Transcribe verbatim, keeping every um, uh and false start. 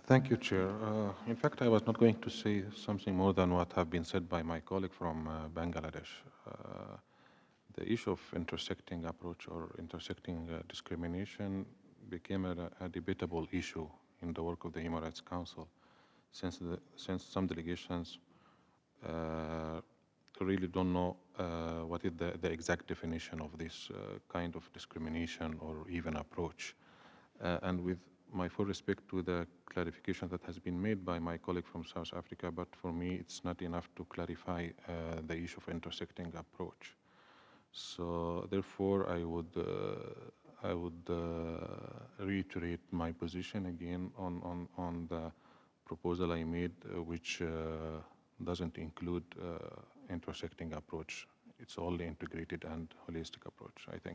Thank you, Chair. Uh, in fact, I was not going to say something more than what have been said by my colleague from uh, Bangladesh. Uh, the issue of intersecting approach or intersecting uh, discrimination became a, a debatable issue in the work of the Human Rights Council, since, the, since some delegations uh, really don't know uh, what is the, the exact definition of this uh, kind of discrimination or even approach. Uh, and with my full respect to the clarification that has been made by my colleague from South Africa, but for me it's not enough to clarify uh, the issue of intersecting approach. So therefore, I would uh, I would uh, reiterate my position again on on on the proposal I made, uh, which uh, doesn't include uh, intersecting approach. It's only integrated and holistic approach, I think.